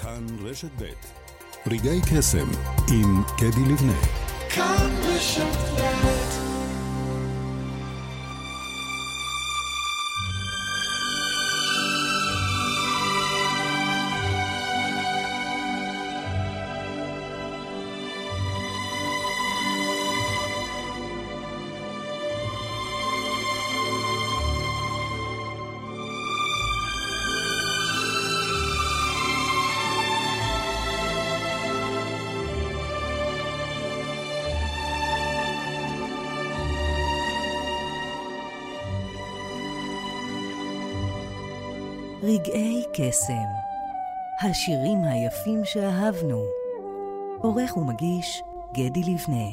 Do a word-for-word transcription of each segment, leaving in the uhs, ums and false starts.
כאן רשת ב' רגעי קסם עם קדי לבנה. כאן רשת ב'. רגעי קסם, השירים היפים שאהבנו. עורך ומגיש גדי לבנה.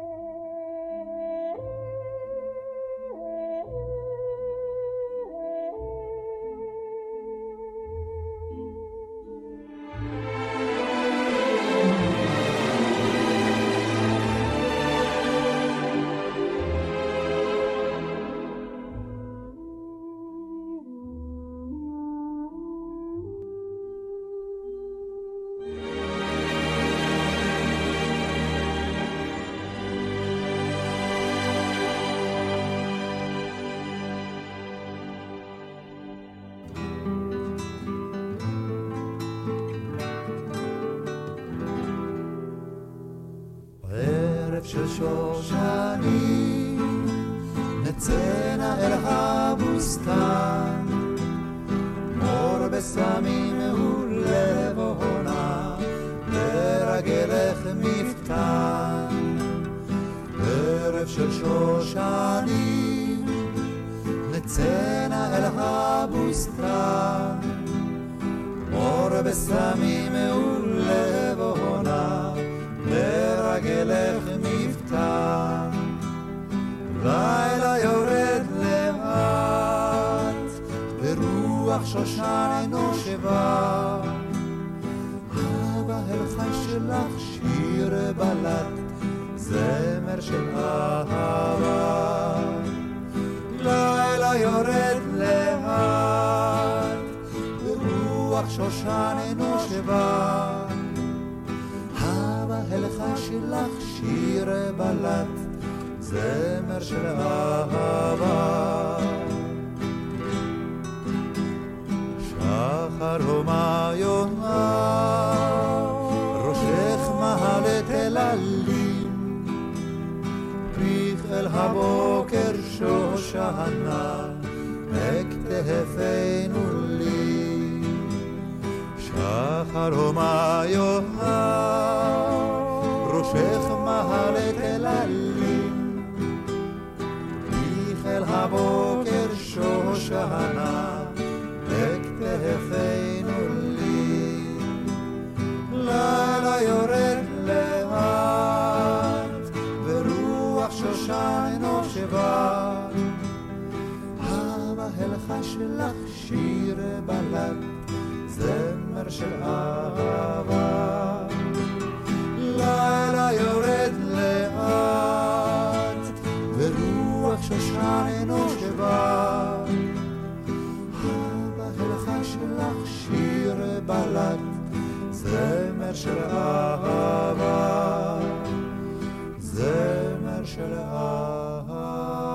של שושנים נצאנה אל הבוסתן, מור בסמים הוא לבונה, לרגלך מפתן. ערב של שושנים נצאנה אל הבוסתן, מור בסמים הוא לבונה, לרגלך מפתן. לילה יורד לאט ברוח שושן נושבה, הבא אל חי שלך שיר בלט, זמר של אהבה. לילה יורד לאט ברוח שושן נושבה, הלכה שלך שיר בלט, זמר של אהבה. שחר הומה יונה, ראשך מעלת אל עלים, פריך אל הבוקר שושנה, הכתפנו לי. שחר הומה יונה, ראשך מעלת אל עלים, פריך אל הבוקר שושנה, הכתפנו לי. לילה יורד לאט ברוח שושן נושבה, הבא הלכה שלך שיר בלט, זמר של אהבה. לילה יורד לאט ברוח שושן נושבה, הבא הלכה שלך שיר בלט, זמר של אהבה, זמר של אהבה.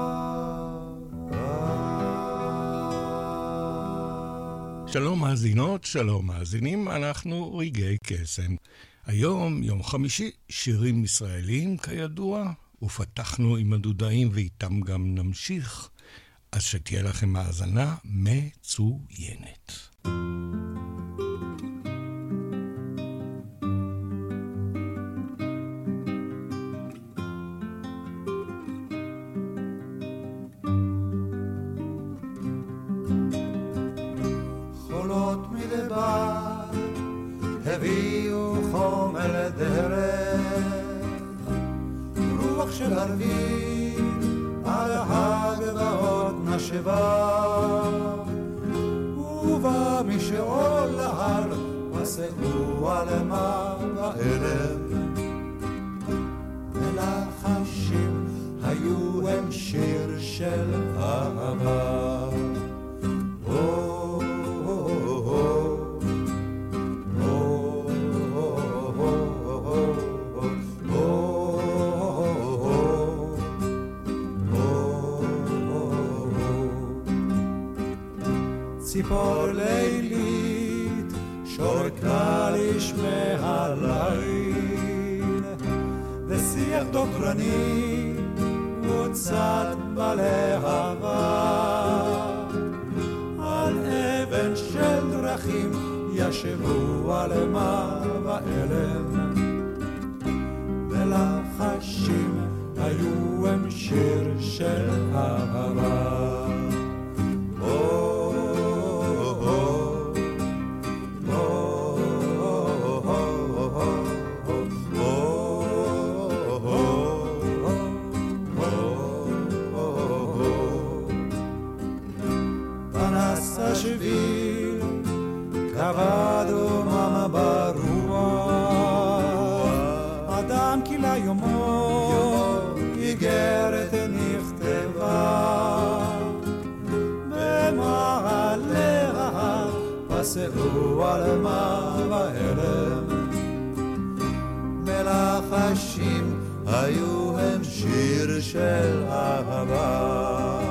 שלום מאזינות, שלום מאזינים, אנחנו רגעי קסם. היום, יום חמישי, שירים ישראלים כידוע, ופתחנו עם הדודאים ואיתם גם נמשיך, אז שתהיה לכם מאזנה מצוינת. חולות מדבר הביאו חומר דרך, רוח של ערבים על הגבעות נשבה, ובא משאול להר וסעו על מה בערב, ולחשים היו הם שיר של אהבה. Oh, oh, oh, oh. לילית שורקה לשמי הליל ושיח דוקרני מוצד בלהבה על אבן של דרכים ישבו על מה ואלם ולחשים היו הם שיר של אהבה השביל כבד וממה ברוח אדם כי ליומו איגרת נכתבה במעלה ההר פסעו על מה ואלם מלחשים היו הם שיר של אהבה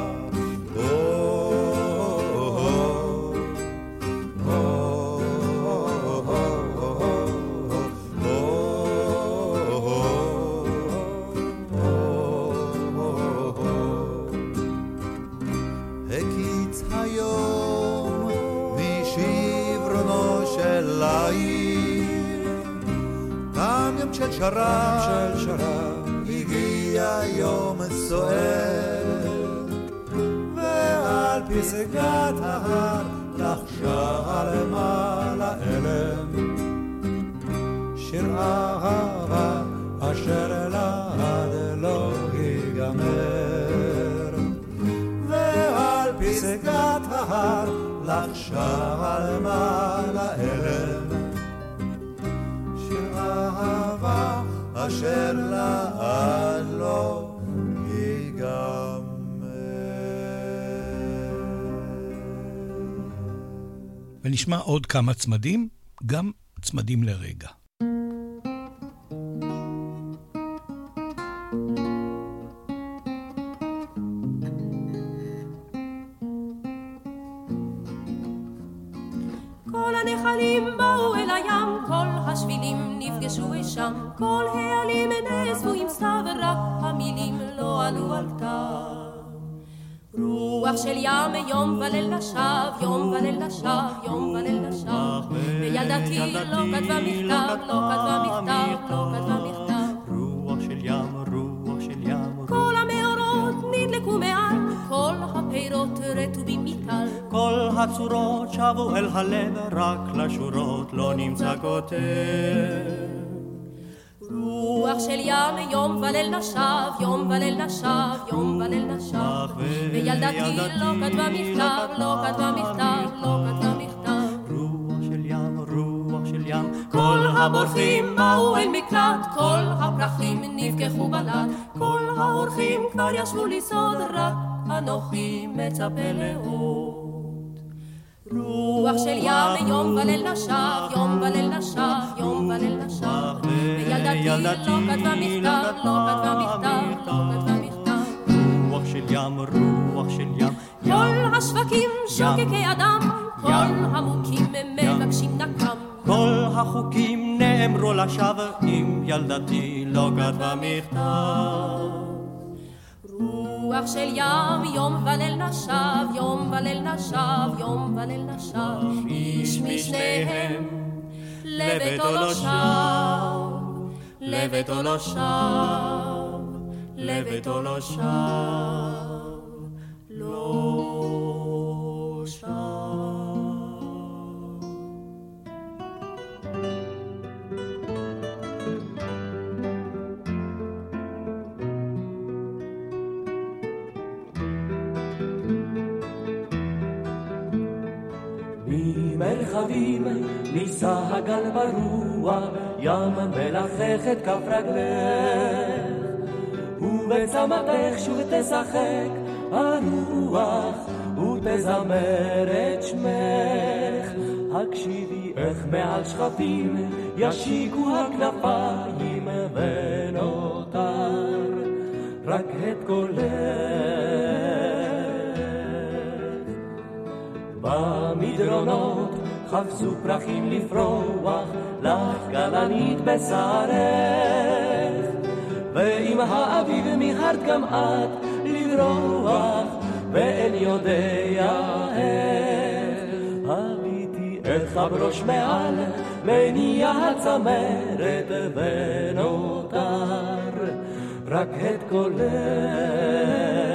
של שרב, של שרב, הגיע יום סוער ועל פסגת ההר לחשה למעלה אלם שיר אהבה אשר לעד לא ייגמר ועל פסגת ההר לחשה למעלה אלם אהבה אשר לעד לא ייגמר. ונשמע עוד כמה צמדים, גם צמדים לרגע. כל הנחלים באו אל הים, כל השבילים נפגשו שם, כל העלים נאספו עם סתיו, רק המילים לא עלו על כתב. רוח של ים יום וליל נשב, יום וליל נשב, יום וליל נשב, וילדתי לא כתבה מכתב, לא כתבה מכתב, לא כתבה מכתב. רוח של ים, רוח של ים, כל המאורות נדלקו מעל, כל הפירות רטובים מטל, כל הצורות שבו אל הלב, רק לשורות לא נמצא כותב. רוח של ים יום וליל נשב, יום וליל נשב, יום וליל נשב, וילדתי לא כתבה מכתב, לא כתבה מכתב, לא כתבה מכתב. רוח של ים, רוח של ים, כל הבורחים באו אל מקלט, כל הפרחים נפקחו בלט, כל האורחים כבר ישבו לסוד, רק אנוכי מצפה לאות. רוח של ים יום וליל נשב, יום וליל נשב, יום וליל נשב, וילדתי לא כתבה מכתב, לא כתבה מכתב, לא כתבה מכתב. רוח של ים, רוח של ים, כל השווקים שוקקי אדם, כל המוכים מבקשים נקם, כל החוקים נאמרו לשווא, אם ילדתי לא כתבה מכתב. רוח של ים יום וליל נשב, יום וליל נשב, יום וליל נשב, איש משניהם לביתו לא שב, לביתו לא שב, לביתו לא שב, לא שב. מרחבים ניסה הגל ברוח, ים מלחך את כף רגלך, ובצמתך שוב תשחק הרוח ותזמר את שמך. הקשיבי איך מעל שכפים ישיקו הכנפיים, ונותר רק את קולך. במדרונות חפשו פרחים לפרוח, לך גלנית בשרך, ועם האביב מיהרת גם את לברוח, ואין יודע איך. הביטי איך הברוש מעל מניע הצמרת, ונותר רק את קולך.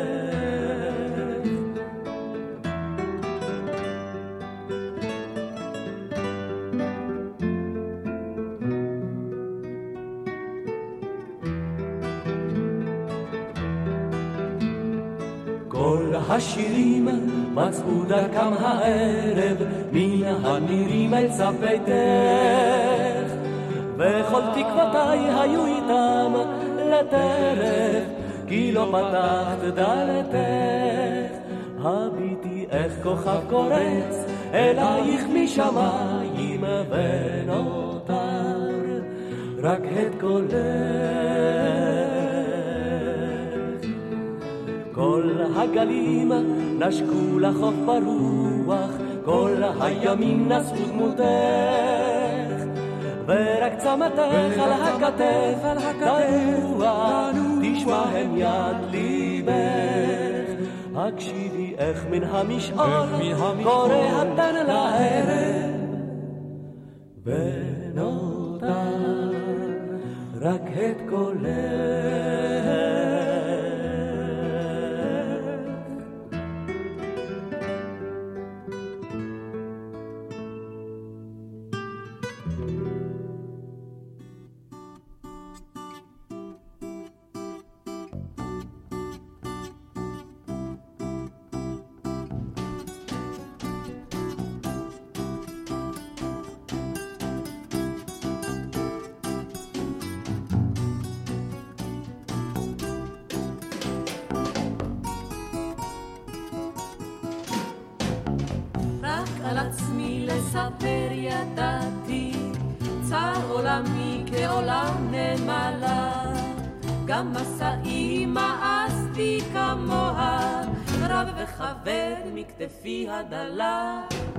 השירים מצאו דרכם הערב מן הנירים אל סף ביתך, וכל תקוותיי היו איתם לטרף, כי לא פתחת דלתך. הביטי איך כוכב קורץ אלייך משמיים, ונותר רק את קולך. כל הגלים נשקו לחוף ברוח, כל הימים נשאו דמותך, ורק צמתך על הכתף תנוע, תשמע הם יד ליבך. הקשיבי איך מן המשעול קורא התן לערב, ונותר רק את קולך. על עצמי לספר ידעתי, צר עולמי כעולם נמלה, גם מסעי מאסתי כמוה, רב וחבר מכתפי הדלה,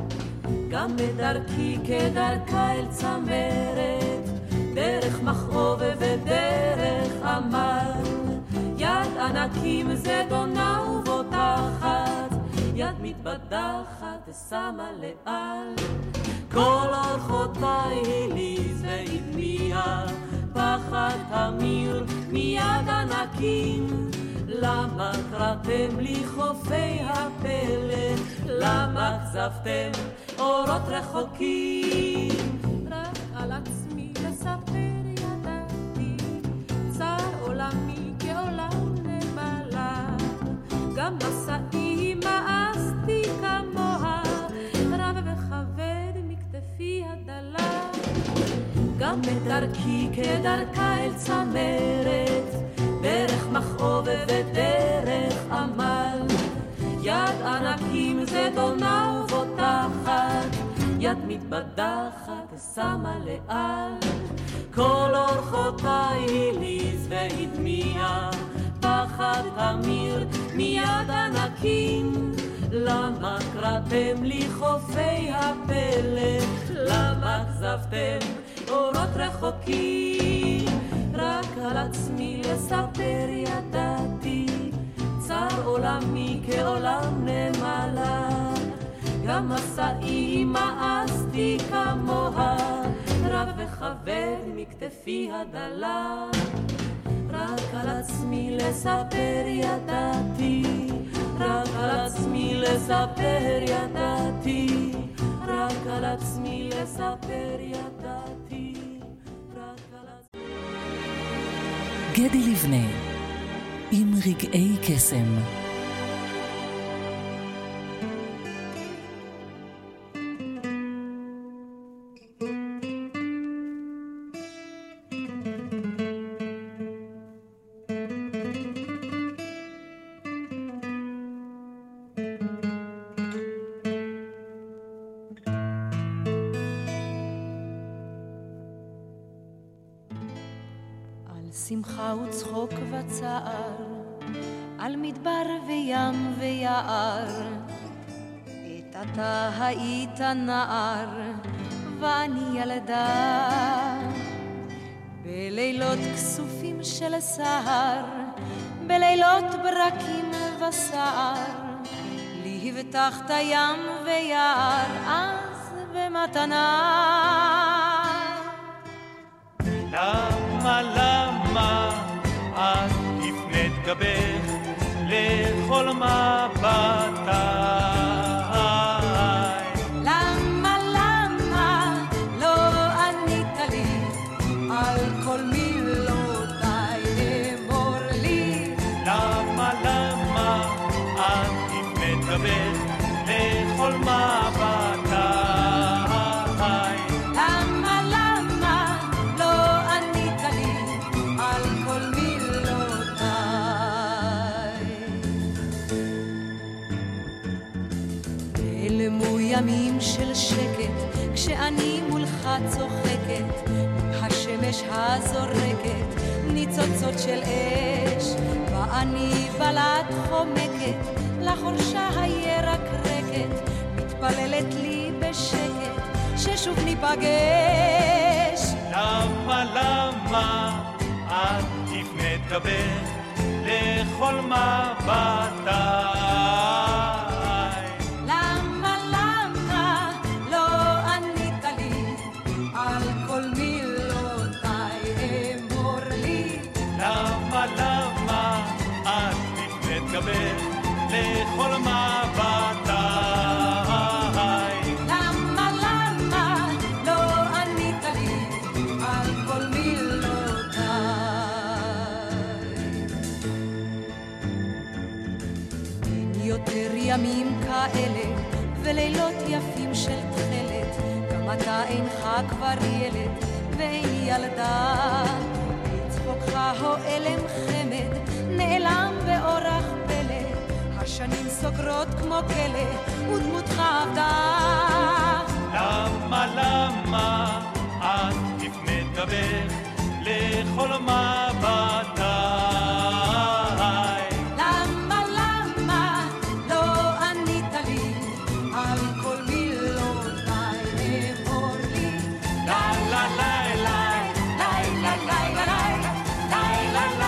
גם בדרכי כדרכה אל צמרת, דרך מכאוב ודרך עמל, יד ענקים זדונה ובוטחת, יד מתבדחת שמה לאל. כל אורחותיי הליז והדמיע, פחד תמיר מיד ענקים. למה קראתם לי חופי הפלא, למה כזבתם אורות רחוקים? רק על עצמי לספר ידעתי, צר עולמי כעולם נמלה, גם מסעי מאסתי כמוה, רב וחבר מכתפי הדלה, גם בדרכי כדרכה אל צמרת, דרך מכאוב ודרך עמל, יד ענקים זדונה ובוטחת, יד מתבדחת שמה לאל. כל אורחותיי הליז והדמיע, פחד תמיר מיד ענקים. למה קראתם לי חופי הפלא, למה כזבתם אורות רחוקים? רק על עצמי לספר ידעתי, צר עולמי כעולם נמלה, גם מסעי מאסתי כמוה, רב וחבר מכתפי הדלה. רק על עצמי לספר ידעתי, רק על עצמי לספר ידעתי, רק על עצמי לספר ידעתי, רק על עצמי. גדי לבנה עם רגעי קסם. שמחה וצחוק וצער, על מדבר וים ויער, את אתה היית נער ואני ילדה, בלילות כסופים של סהר, בלילות ברקים וסער, לי הבטחת ים ויער אז במתנה. למה, למה את הפנית גבך לכל מבטי? למה, למה לא ענית לי על כל מילותיי? אמור לי למה, למה את הפנית גבך לכל מבטי? למה, למה לא ענית לי על כל מילותיי? נעלמו ימים של שקט כשאני מולך צוחקת, השמש הזורקת ניצוצות של אש, ואני בלט חומקת לחורשה הירקרקת, מתפללת לי בשקט ששוב ניפגש. למה, למה את הפנית גבך לכל מבטי? למה, למה לא ענית לי על כל מילותיי? אמור לי למה, למה את הפנית גבך לכל מבטי? למה, למה לא ענית לי על כל מילותיי? אין יותר ימים כאלה ולילות יפים של תכלת, גם אתה אינך כבר ילד ואין ילדה, צחוקך הועלם חמד נעלם באורח פלא, השנים סוגרות כמו כלא ודמותך עבדה. למה, למה את הפנית גבך לכל מבטי? למה, למה לא ענית לי על כל מילותיי? אמור לי לה לה לה לה לה לה לה לה לה לה לה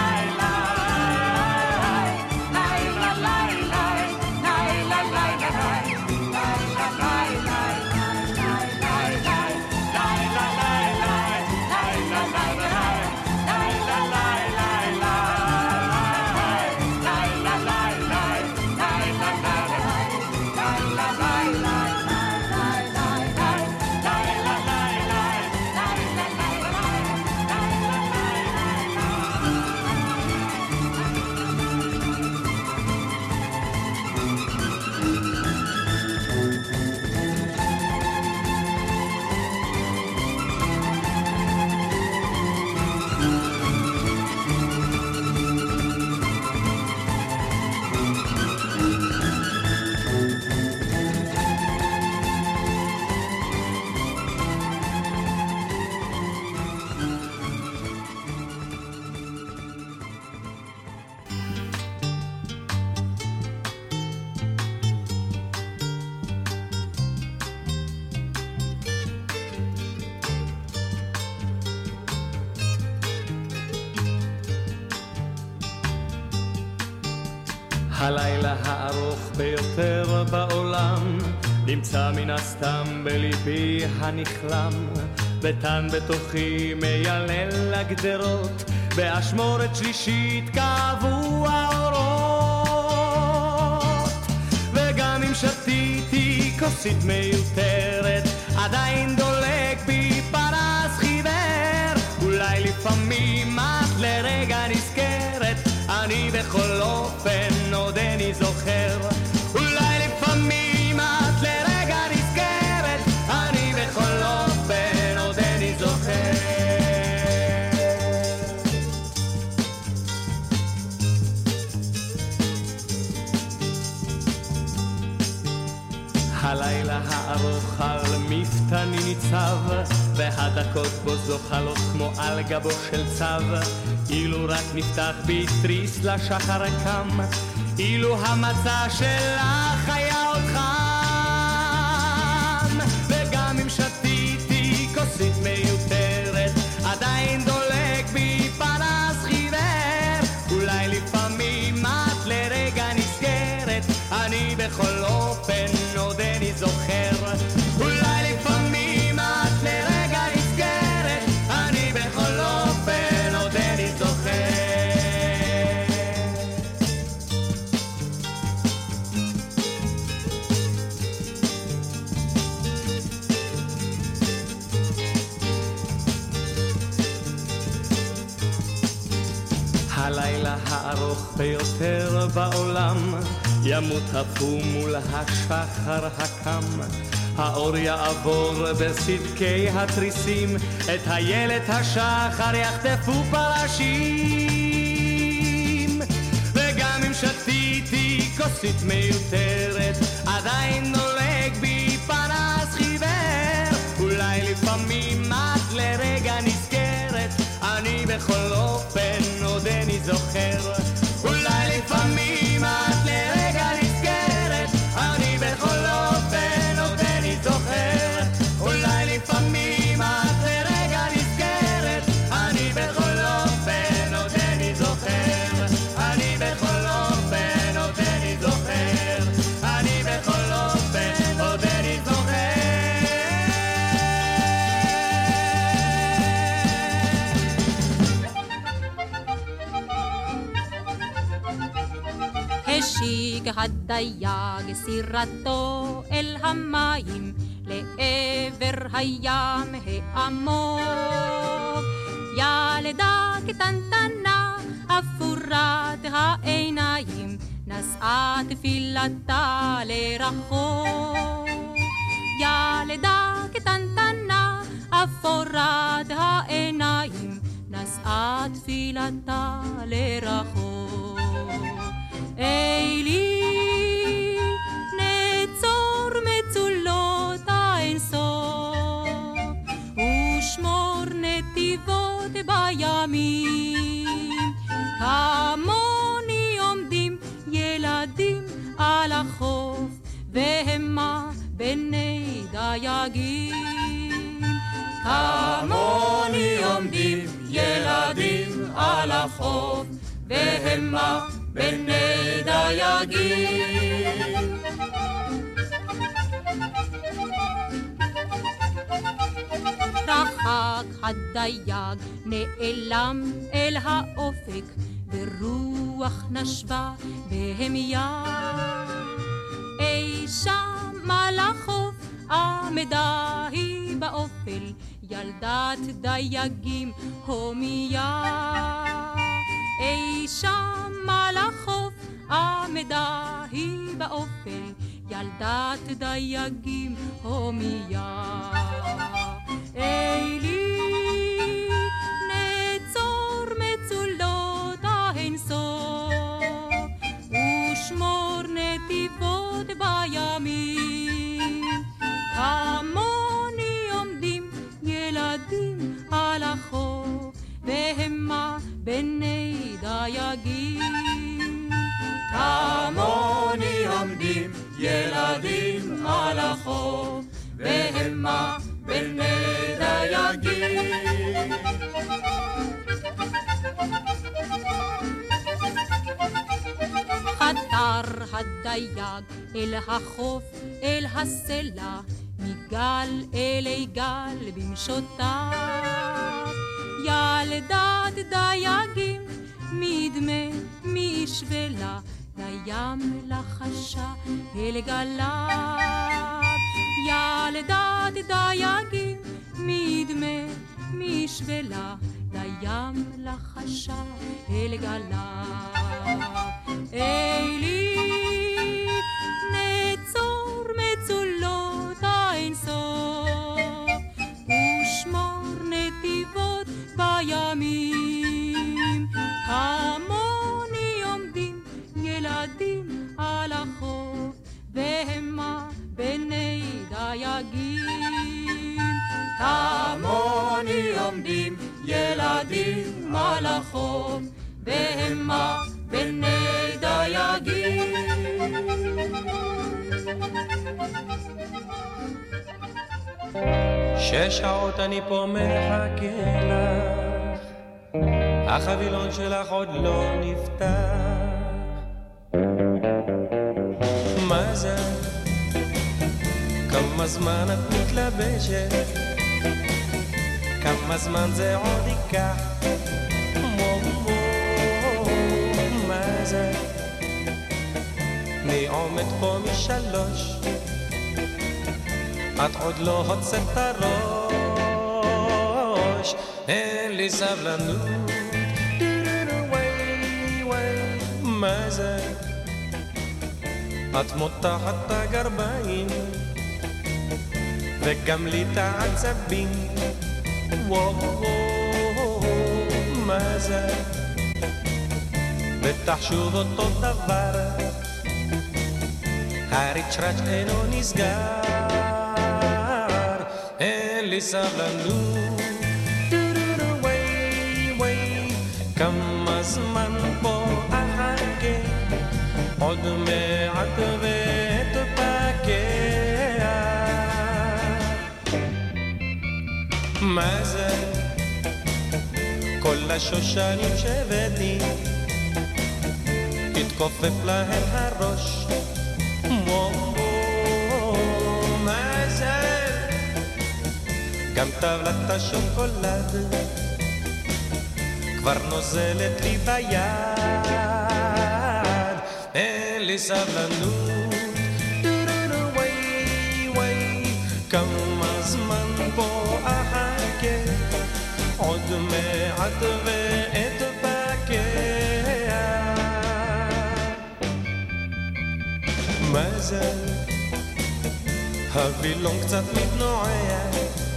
הלילה הארוך ביותר בעולם נמצא מן הסתם בליבי הנכלם, ותן בתוכי מיילל לגדרות, באשמורת שלישית קבעו האורות. וגם אם שתיתי כוסית מיותרת, עדיין דולק בי פרס חיוור. אולי לפעמים את לרגע נזכרת, אני בכל אופן עודני זוכר. אולי לפעמים את לרגע נזכרת, אני בכל אופן עודני זוכר. הלילה הארוך על מפתני ניצב, והדקות בו זוחלות כמו על גבו של צב. אילו רק נפתח בי תריס לשחר קם, אילו המצע שלך היה עוד חם. הלילה הארוך ביותר בעולם ימות הפום מול השחר הקם, האור יעבור בסדקי התריסים, את הילד השחר יחטפו פרשים. וגם אם שתיתי כוסית מיותרת, עדיין נולג בי פנס חיוור. אולי לפעמים את לרגע נזכרת, אני בכל אופן עודני זוכר. אולי לפעמים את לרגע נזכרת, אני בכל אופן עודני זוכר. אולי לפעמים את לרגע נזכרת, אני בכל אופן עודני זוכר. אני בכל אופן עודני זוכר. אני בכל אופן עודני זוכר. השיג הדייג סירתו אל המים, לעבר הים העמוק. ילדה קטנטנה אפורת העיניים, נשאה תפילתה לרחוק. ילדה קטנטנה אפורת העיניים, נשאה תפילתה לרחוק. אלי נצור מצולות האינסוף, ושמור נתיבות בימים. כמוני עומדים ילדים על החוף, והמה בני דייגים. כמוני עומדים ילדים על החוף, והמה בני דייגים. רחק הדייג נעלם אל האופק, ברוח נשבה בהמיה. אי שם על החוף עמדה היא באופל, ילדת דייגים הומיה. אי שם על החוף עמדה היא באופל, ילדת דייגים הומיה. אלי נצור מצולות האינסוף, ושמור נתיבות בימים. כמוני עומדים ילדים על החוף, והמה בני דייגים. כמוני עומדים ילדים על החוף, והמה בני דייגים. חתר הדייג אל החוף אל הסלע, מגל אלי גל במשותיו. ילדת דייגים מדמה משבלה, לים לחשה אל גליו. ילדת דייגים מדמה משבלה, לים לחשה אל גליו. אלי נצור מצולות האינסוף, ושמור נתיבות בימים. כמוני עומדים ילדים על החוף, והמה בני דייגים. כמוני עומדים ילדים על החוף, והמה בני דייגים. שש שעות אני פה מחכה לך, החבילון שלך עוד לא נפתח. מה זה? כמה זמן את מתלבשת? כמה זמן זה עוד ייקח? מה זה? אני עומד פה משלוש, את עוד לא הוצאת את הראש. אין לי סבלנות, מה זה? את מותחת את הגרביים וגם לי את העצבים. וואו וואו מה זה? בטח שוב אותו דבר, הריצ'רץ' אינו נסגר, אין לי סבלנות. וואי וואי כמה זמן פה אחכה, עוד מעט ותפקע. מה זה? כל השושנים שבדי תתכופף להם הראש. מה זה? גם טבלת השוקולד כבר נוזלת לי ביד, אין לי סבלנות. וואי וואי כמה זמן פה אחכה, עוד מעט ואתפקע. מה זה? הווילון קצת מתנועע,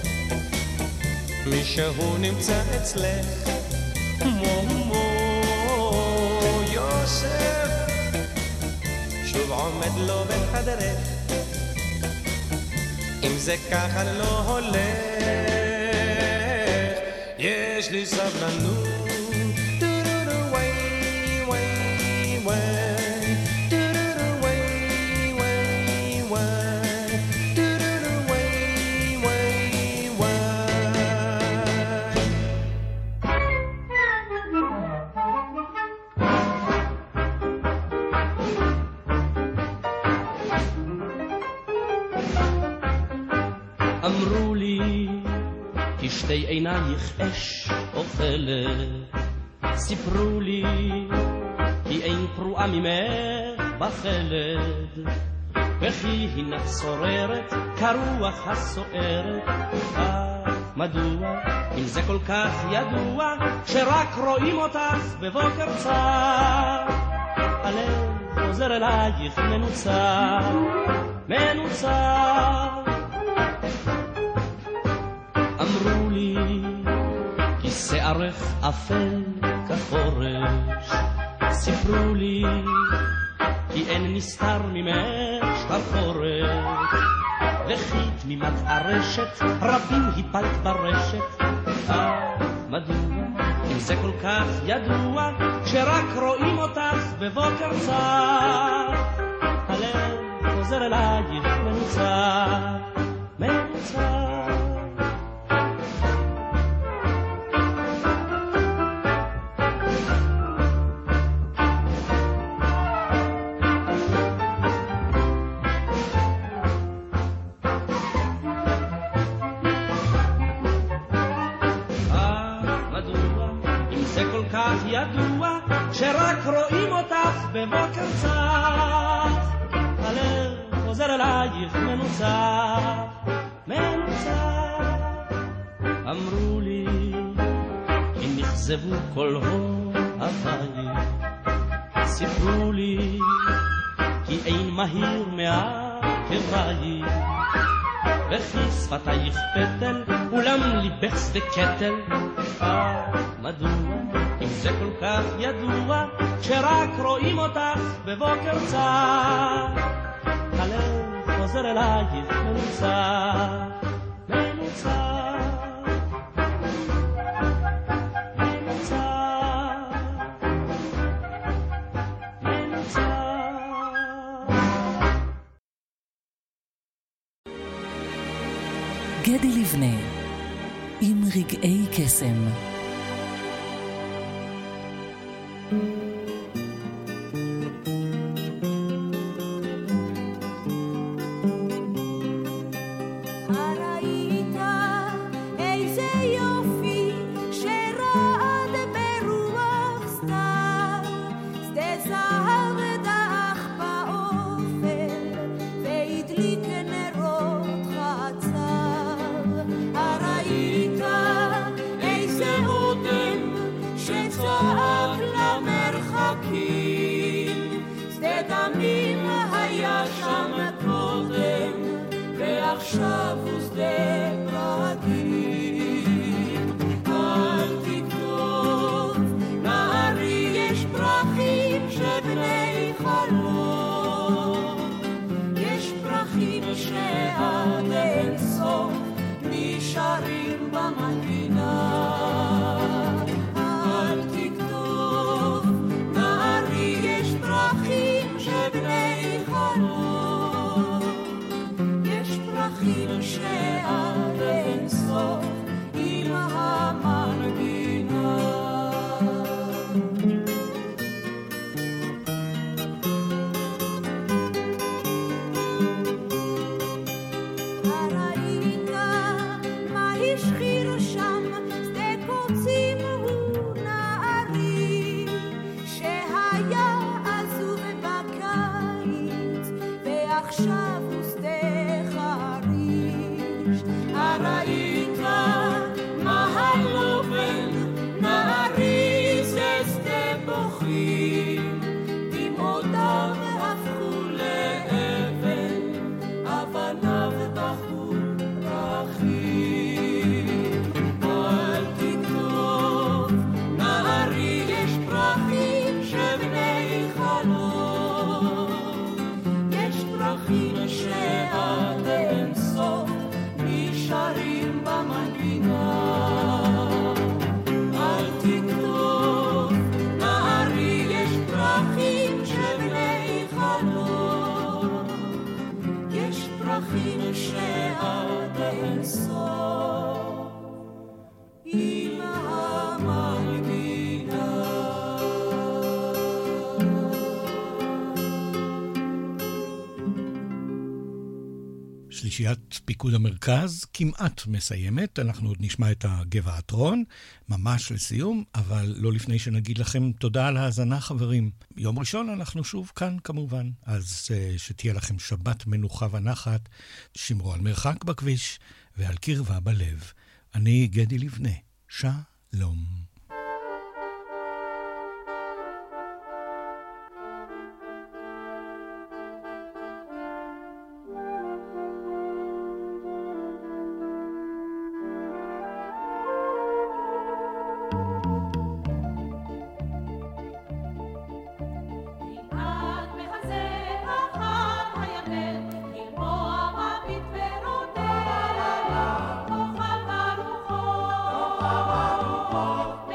מישהו נמצא אצלך. מו מו יוסף שוב עומד לו בחדרך, אם זה ככה לא הולך, יש לי סבלנות. וואי וואי וואי אמרו לי כי שתי עינייך אש אוכלת, סיפרו לי כי אין פרועה ממך בחלד, וכי הינך שוררת כרוח הסוערת. אך מדוע אם זה כל כך ידוע שרק רואים אותך בבוקר צר, הלב חוזר אלייך מנוצר מנוצר. אמרו לי כי שערך אפל כחורש, סיפרו לי כי אין נסתר ממך שחרחורת, וכי תמימת הרשת רבים הפלת ברשת. אה, מדוע אם זה כל כך ידוע שרק רואים אותך בבוקר צר, הלב חוזר אלייך מנוצר מנוצר. ידוע שרק רואים אותך בבוקר צח, הלב חוזר אלייך מנוצח מנוצח. אמרו לי כי נכזבו כל אוהבייך, סיפרו לי כי אין מהיר מעקבייך, וכי שפתייך פתל אולם ליבך שדה קטל. אה, מדוע אם זה כל כך ידוע שרק רואים אותך בבוקר צר, הלב חוזר אלייך מנוצח מנוצח מנוצח מנוצח. גדי לבנה עם רגעי קסם. שצעק למרחב ועכשיו ושדה פרדים. אל תכתוב, נערי יש פרחים שבני חלום, יש פרחים שעד אין סוף נשארים במנגינה. אל תכתוב, נערי יש פרחים שבני חלום, יש פרחים שעד אין סוף עם המנגינה. הראית מה השחיר שם שדה קוצים הוא נערי שהיה עזוב בקיץ ועכשיו הוא שדה חריש. הראית מה הלובן נערי זה שדה בוכים דמעותיו הפכו לאבן אבניו בכו פרחים. אל תכתוב, נערי יש פרחים שבני חלום, יש פרחים שעד אין סוף נשארים במנגינה. אל תכתוב, נערי יש פרחים שבני חלום, יש פרחים שעד אין סוף עם המנגינה. שלישיית פיקוד המרכז כמעט מסיימת, אנחנו עוד נשמע את הגבעתרון, ממש לסיום, אבל לא לפני שנגיד לכם תודה על ההאזנה חברים. יום ראשון אנחנו שוב כאן כמובן, אז שתהיה לכם שבת מנוחה ונחת, שמרו על מרחק בכביש ועל קרבה בלב. אני גדי לבנה, שלום. Oh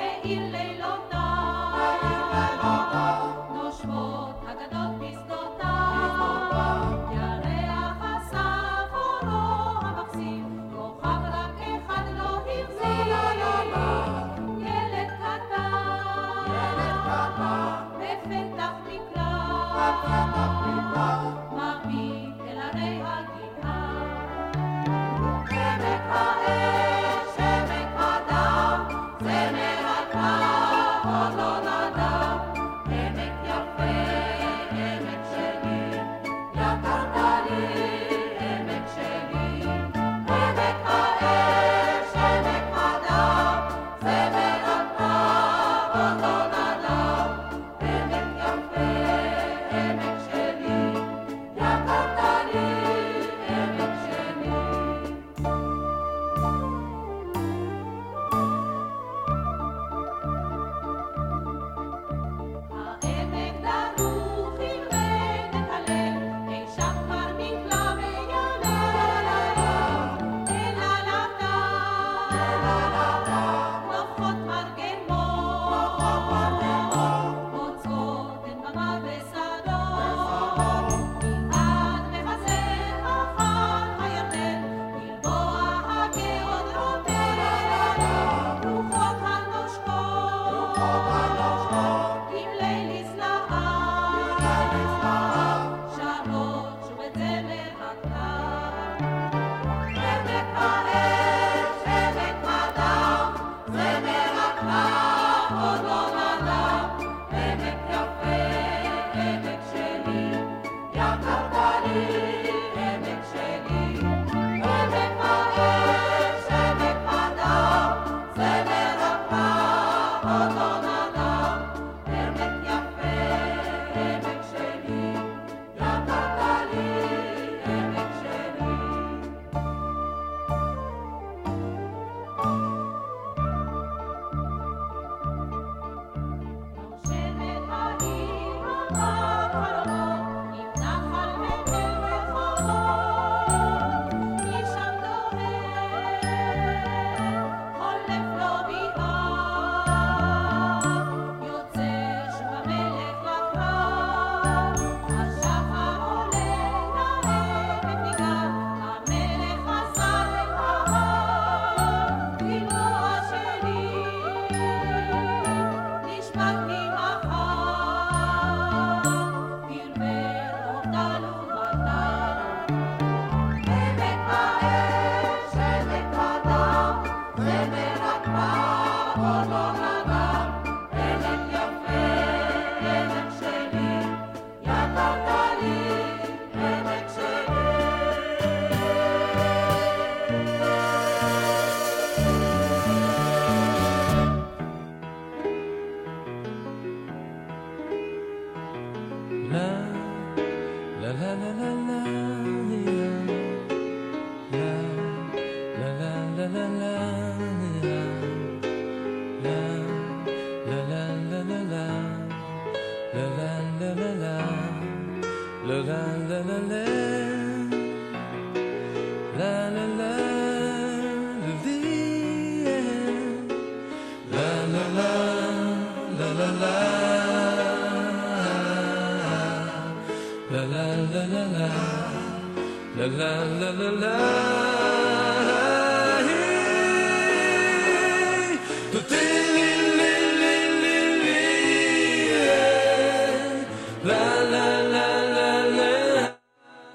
The thing